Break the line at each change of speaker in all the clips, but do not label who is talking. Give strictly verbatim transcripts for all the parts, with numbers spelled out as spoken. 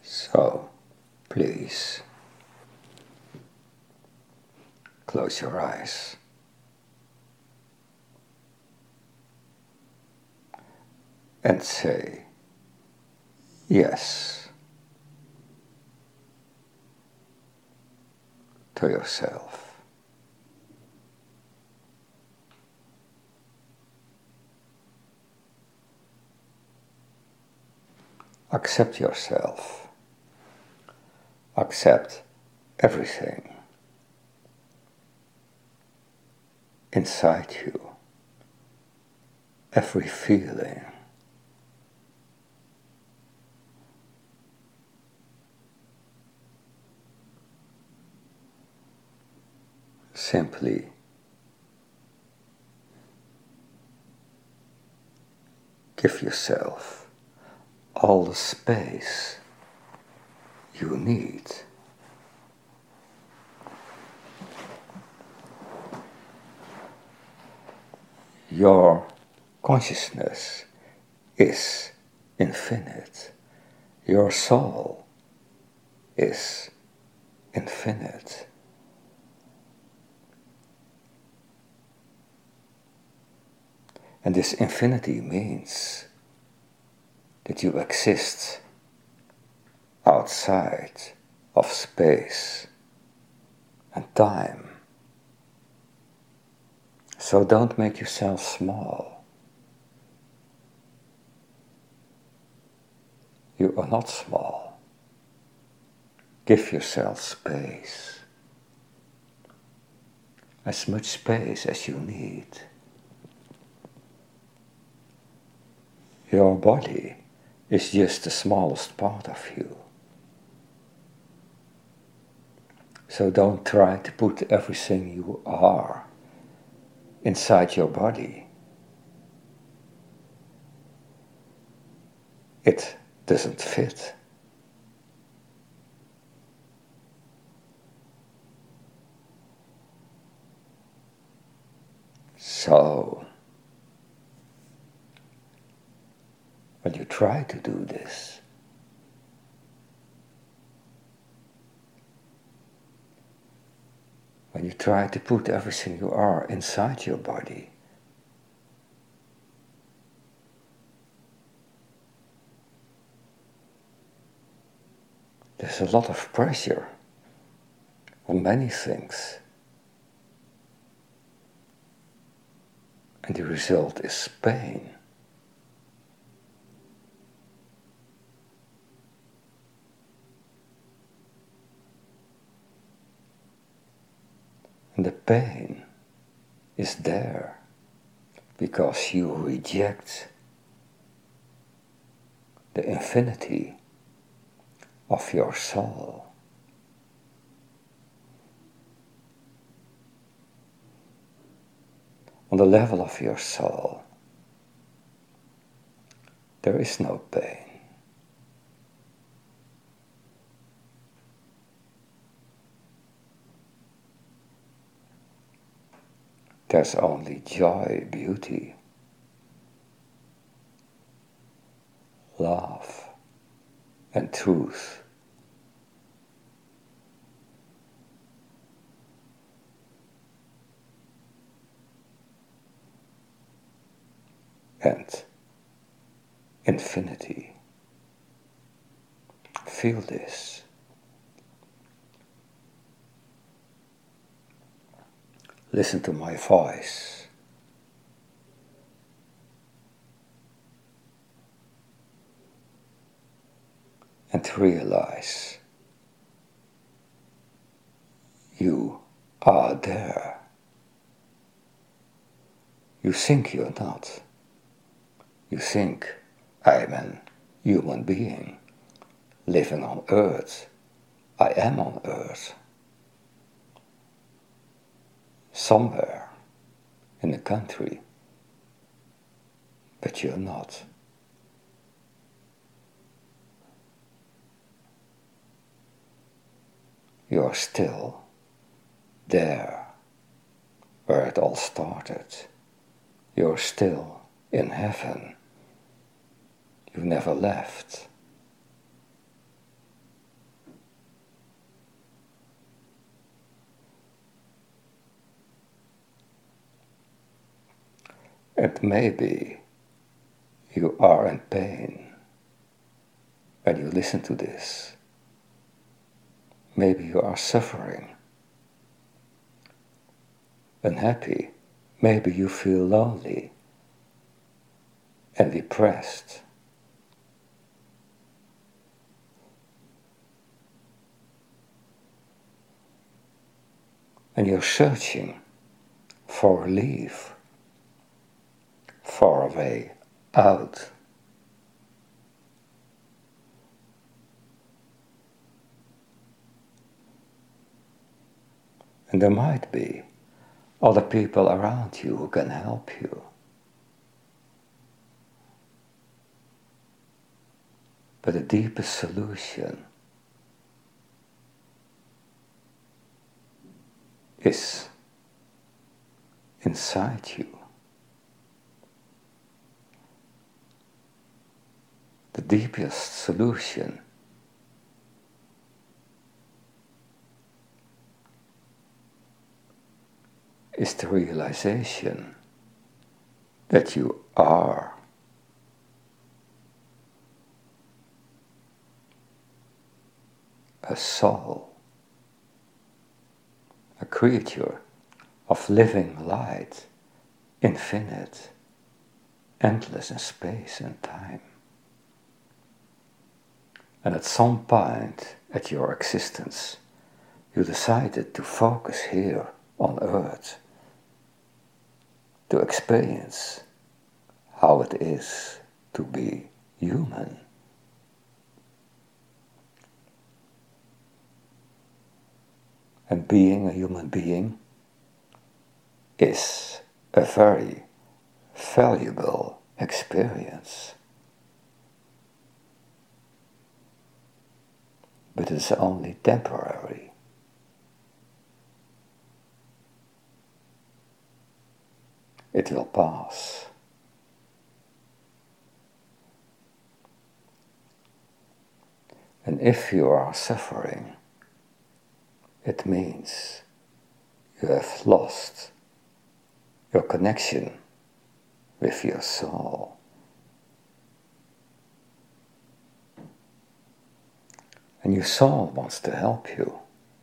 So, please, close your eyes and say yes to yourself. Accept yourself. Accept everything inside you, every feeling. Simply give yourself all the space you need. Your consciousness is infinite. Your soul is infinite. And this infinity means that you exist outside of space and time. So don't make yourself small. You are not small. Give yourself space. As much space as you need. Your body is just the smallest part of you. So don't try to put everything you are inside your body. It doesn't fit. So, when you try to do this, when you try to put everything you are inside your body, there's a lot of pressure on many things. And the result is pain. And the pain is there because you reject the infinity of your soul. On the level of your soul, there is no pain. There's only joy, beauty, love, and truth. And infinity. Feel this. Listen to my voice. And realize you are there. You think you're not. You think I'm a human being living on earth. I am on earth. Somewhere in a country. But you're not. You're still there where it all started. You're still in heaven. You never left. And maybe you are in pain when you listen to this. Maybe you are suffering, unhappy. Maybe you feel lonely and depressed. And you're searching for relief, for a way out. And there might be other people around you who can help you. But the deepest solution is inside you. The deepest solution is the realization that you are a soul, a creature of living light, infinite, endless in space and time. And at some point at your existence, you decided to focus here on earth, to experience how it is to be human. And being a human being is a very valuable experience. But it's only temporary. It will pass. And if you are suffering, it means you have lost your connection with your soul. And your soul wants to help you.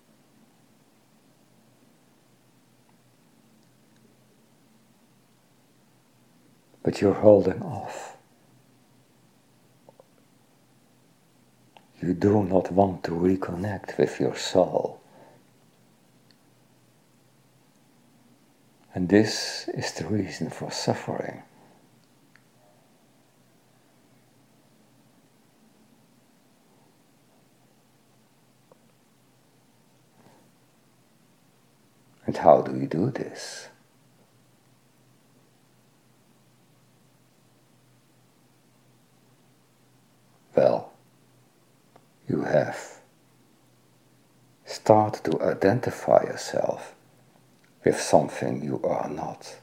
But you're holding off. You do not want to reconnect with your soul. And this is the reason for suffering. And how do you do this? Well, you have started to identify yourself with something you are not.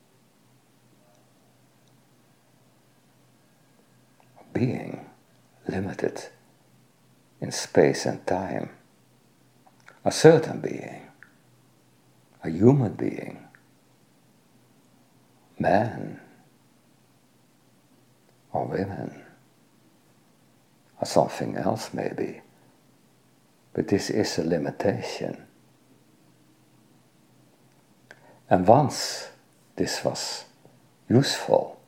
Being limited in space and time. A certain being. A human being. Man. Or women. Or something else maybe. But this is a limitation. And once this was useful,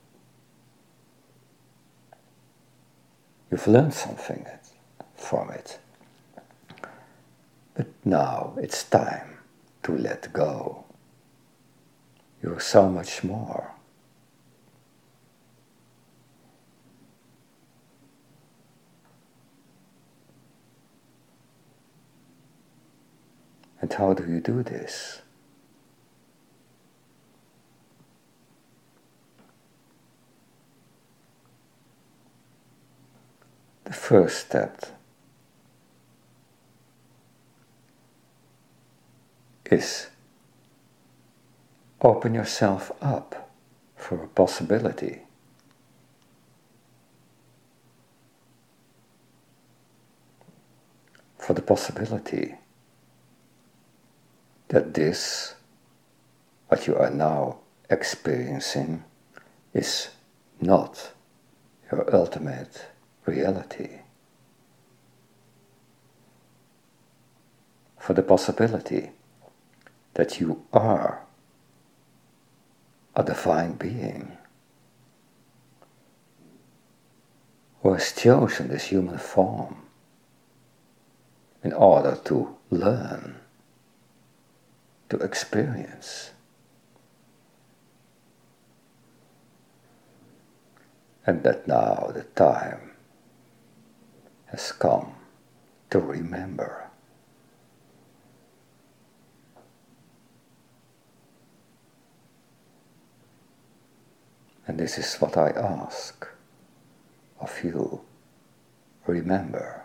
you've learned something from it. But now it's time to let go. You're so much more. And how do you do this? The first step is open yourself up for a possibility. For the possibility that this, what you are now experiencing, is not your ultimate reality. For the possibility that you are a divine being who has chosen this human form in order to learn, to experience. And that now the time has come to remember. And this is what I ask of you. Remember.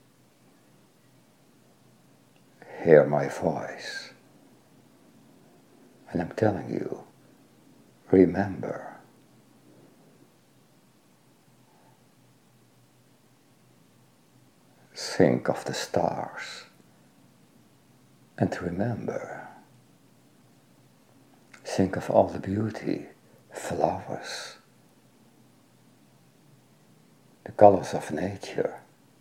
Hear my voice. And I'm telling you, remember. Think of the stars and remember. Think of all the beauty, flowers, the colors of nature.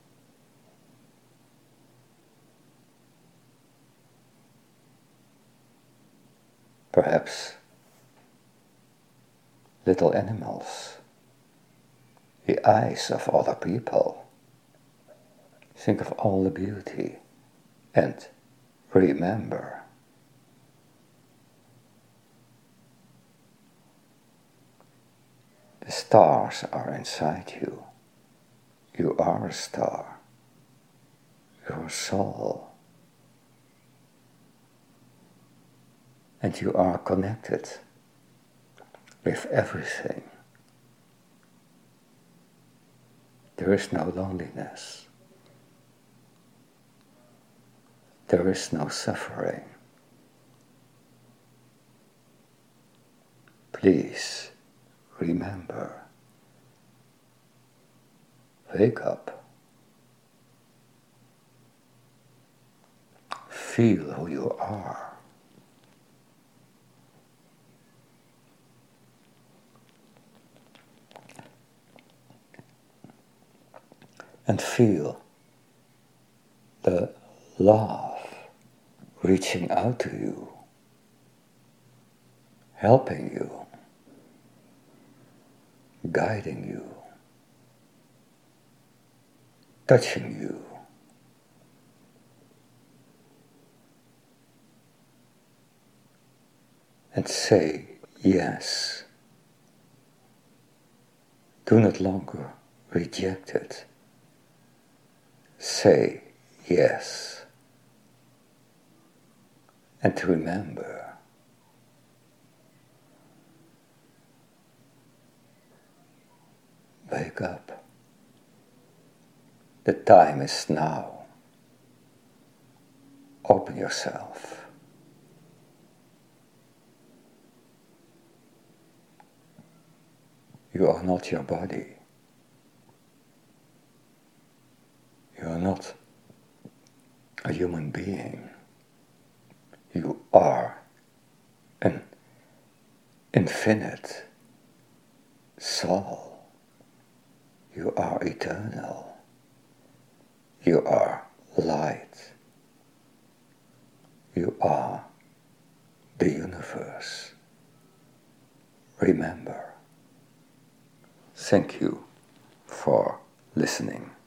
Perhaps little animals, the eyes of other people. Think of all the beauty and remember. The stars are inside you. You are a star. Your soul. And you are connected with everything. There is no loneliness. There is no suffering. Please remember. Wake up. Feel who you are. And feel the love reaching out to you, helping you, guiding you, touching you. And say yes. Do not longer reject it. Say yes. And remember, wake up. The time is now. Open yourself. You are not your body. You are not a human being. You are an infinite soul. You are eternal. You are light. You are the universe. Remember. Thank you for listening.